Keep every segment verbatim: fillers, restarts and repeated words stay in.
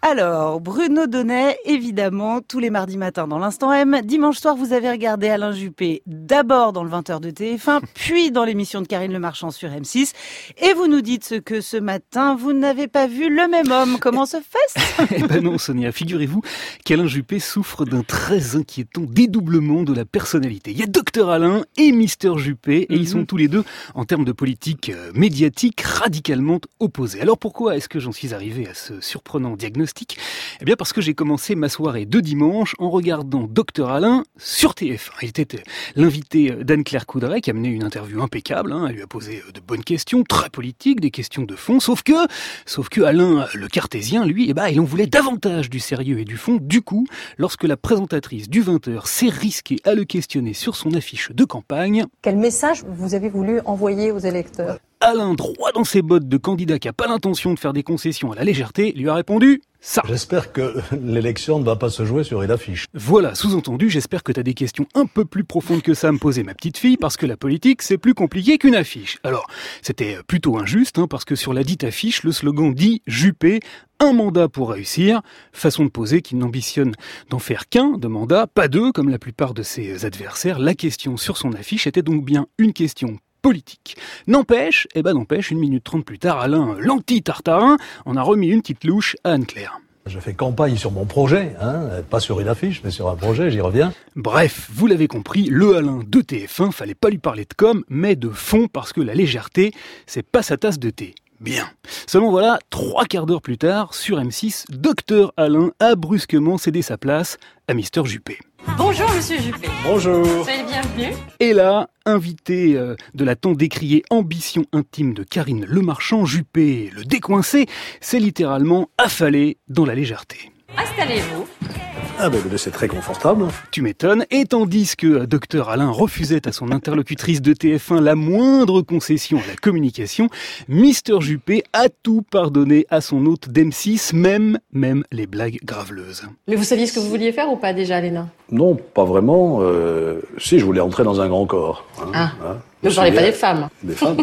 Alors, Bruno Donnet, évidemment, tous les mardis matins dans l'Instant M. Dimanche soir, vous avez regardé Alain Juppé, d'abord dans le vingt heures de T F un, puis dans l'émission de Karine Le Marchand sur M six. Et vous nous dites ce que ce matin, vous n'avez pas vu le même homme. Comment se fait-ce ? Eh ben non, Sonia, figurez-vous qu'Alain Juppé souffre d'un très inquiétant dédoublement de la personnalité. Il y a Docteur Alain et Mister Juppé, et mm-hmm. ils sont tous les deux, en termes de politique euh, médiatique, radicalement opposés. Alors pourquoi est-ce que j'en suis arrivé à ce surprenant diagnostic ? Eh bien parce que j'ai commencé ma soirée de dimanche en regardant Docteur Alain sur T F un. Il était l'invité d'Anne-Claire Coudray qui a mené une interview impeccable. Hein. Elle lui a posé de bonnes questions, très politiques, des questions de fond. Sauf que, sauf que Alain, le cartésien, lui, eh ben, il en voulait davantage du sérieux et du fond. Du coup, lorsque la présentatrice du vingt heures s'est risquée à le questionner sur son affiche de campagne... Quel message vous avez voulu envoyer aux électeurs ? Alain, droit dans ses bottes de candidat qui n'a pas l'intention de faire des concessions à la légèreté, lui a répondu ça. J'espère que l'élection ne va pas se jouer sur une affiche. Voilà, sous-entendu, j'espère que t'as des questions un peu plus profondes que ça à me poser, ma petite fille, parce que la politique, c'est plus compliqué qu'une affiche. Alors, c'était plutôt injuste, hein, parce que sur la dite affiche, le slogan dit « Juppé, un mandat pour réussir », façon de poser qu'il n'ambitionne d'en faire qu'un de mandat, pas deux, comme la plupart de ses adversaires. La question sur son affiche était donc bien une question politique. N'empêche, eh ben n'empêche, une minute trente plus tard, Alain, l'anti-tartarin, en a remis une petite louche à Anne-Claire. Je fais campagne sur mon projet, hein, pas sur une affiche, mais sur un projet, j'y reviens. Bref, vous l'avez compris, le Alain de T F un, fallait pas lui parler de com, mais de fond, parce que la légèreté, c'est pas sa tasse de thé. Bien. Seulement voilà, trois quarts d'heure plus tard, sur M six, Docteur Alain a brusquement cédé sa place à Mister Juppé. Bonjour Monsieur Juppé. Bonjour. Soyez bienvenue. Et là, invité euh, de la tant décriée ambition intime de Karine Le Marchand, Juppé, le décoincé, s'est littéralement affalé dans la légèreté. Installez-vous. Ah ben c'est très confortable. Tu m'étonnes. Et tandis que Docteur Alain refusait à son interlocutrice de T F un la moindre concession à la communication, Mister Juppé a tout pardonné à son hôte d'M six, même, même les blagues graveleuses. Mais vous saviez ce que vous vouliez faire ou pas déjà, Léna ? Non, pas vraiment. Euh, si, je voulais entrer dans un grand corps. Hein, ah, hein. ne parlez pas des femmes. Des femmes.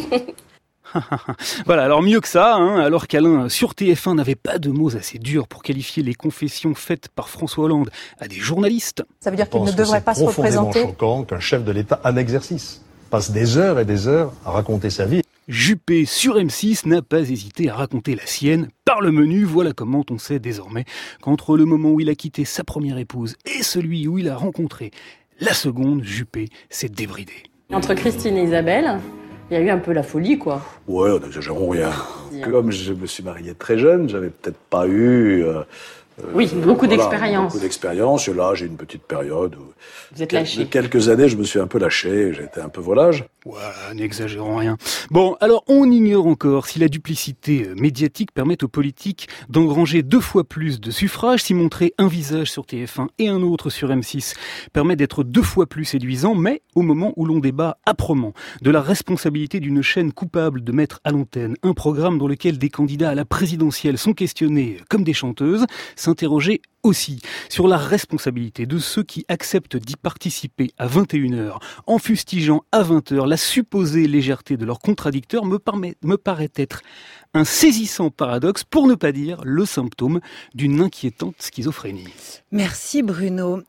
Voilà, alors mieux que ça, hein, alors qu'Alain sur T F un n'avait pas de mots assez durs pour qualifier les confessions faites par François Hollande à des journalistes. Ça veut dire qu'il ne devrait pas se représenter. C'est profondément choquant qu'un chef de l'État en exercice passe des heures et des heures à raconter sa vie. Juppé sur M six n'a pas hésité à raconter la sienne par le menu. Voilà comment on sait désormais qu'entre le moment où il a quitté sa première épouse et celui où il a rencontré la seconde, Juppé s'est débridé. Entre Christine et Isabelle, il y a eu un peu la folie, quoi. Ouais, on n'exagérons rien. Comme je me suis marié très jeune, j'avais peut-être pas eu... Euh, oui, beaucoup voilà, d'expérience. Beaucoup d'expérience. Et là, j'ai une petite période où... Vous êtes lâché. Quelques années, je me suis un peu lâché, j'étais un peu volage. Voilà, n'exagérons rien. Bon, alors on ignore encore si la duplicité médiatique permet aux politiques d'engranger deux fois plus de suffrages, si montrer un visage sur T F un et un autre sur M six permet d'être deux fois plus séduisant, mais au moment où l'on débat âprement de la responsabilité d'une chaîne coupable de mettre à l'antenne un programme dans lequel des candidats à la présidentielle sont questionnés comme des chanteuses, s'interroger aussi sur la responsabilité de ceux qui acceptent d'y participer à vingt et une heures en fustigeant à vingt heures la supposée légèreté de leurs contradicteurs me, permet, me paraît être un saisissant paradoxe, pour ne pas dire le symptôme d'une inquiétante schizophrénie. Merci Bruno.